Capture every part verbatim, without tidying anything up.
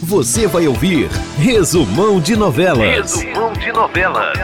Você vai ouvir Resumão de Novelas. Resumão de Novelas.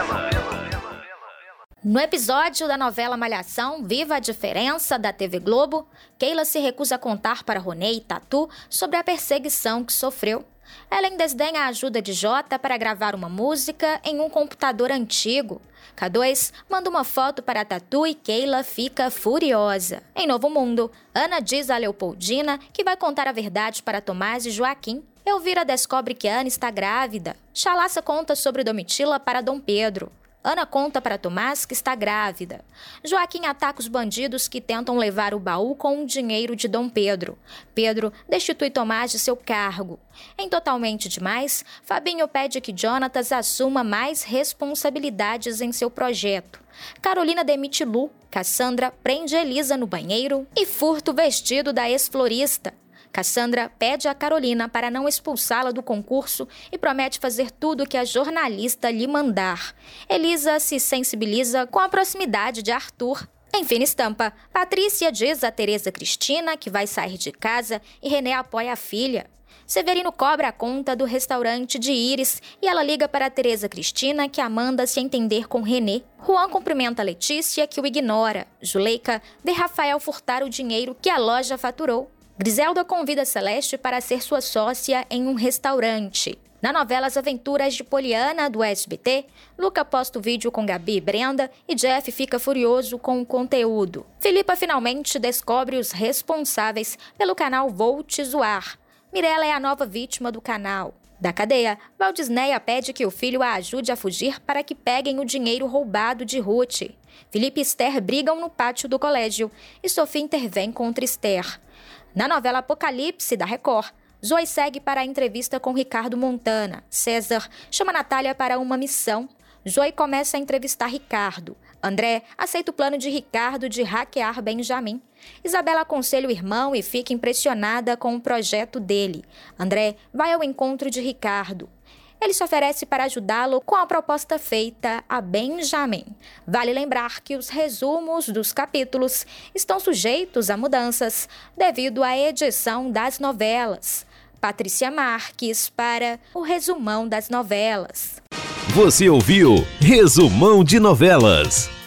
No episódio da novela Malhação, Viva a Diferença, da T V Globo, Keila se recusa a contar para Ronei e Tatu sobre a perseguição que sofreu. Ellen desdenha a ajuda de Jota para gravar uma música em um computador antigo. K dois manda uma foto para Tatu e Keila fica furiosa. Em Novo Mundo, Ana diz a Leopoldina que vai contar a verdade para Tomás e Joaquim. Elvira descobre que Ana está grávida. Chalaça conta sobre Domitila para Dom Pedro. Ana conta para Tomás que está grávida. Joaquim ataca os bandidos que tentam levar o baú com o dinheiro de Dom Pedro. Pedro destitui Tomás de seu cargo. Em Totalmente Demais, Fabinho pede que Jonatas assuma mais responsabilidades em seu projeto. Carolina demite Lu. Cassandra prende Elisa no banheiro e furta o vestido da ex-florista. Cassandra pede a Carolina para não expulsá-la do concurso e promete fazer tudo o que a jornalista lhe mandar. Elisa se sensibiliza com a proximidade de Arthur. Em fina estampa, Patrícia diz a Tereza Cristina que vai sair de casa e René apoia a filha. Severino cobra a conta do restaurante de Íris e ela liga para a Tereza Cristina que a manda se entender com René. Juan cumprimenta a Letícia, que o ignora. Zuleika vê Rafael furtar o dinheiro que a loja faturou. Griselda convida Celeste para ser sua sócia em um restaurante. Na novela As Aventuras de Poliana, do S B T, Luca posta o vídeo com Gabi e Brenda e Jeff fica furioso com o conteúdo. Filipa finalmente descobre os responsáveis pelo canal Vou Te Zoar. Mirella é a nova vítima do canal. Da cadeia, Valdisneia pede que o filho a ajude a fugir para que peguem o dinheiro roubado de Ruth. Felipe e Esther brigam no pátio do colégio e Sofia intervém contra Esther. Na novela Apocalipse, da Record, Zoe segue para a entrevista com Ricardo Montana. César chama Natália para uma missão. Zoe começa a entrevistar Ricardo. André aceita o plano de Ricardo de hackear Benjamin. Isabela aconselha o irmão e fica impressionada com o projeto dele. André vai ao encontro de Ricardo. Ele se oferece para ajudá-lo com a proposta feita a Benjamin. Vale lembrar que os resumos dos capítulos estão sujeitos a mudanças devido à edição das novelas. Patrícia Marques para o Resumão das Novelas. Você ouviu Resumão de Novelas.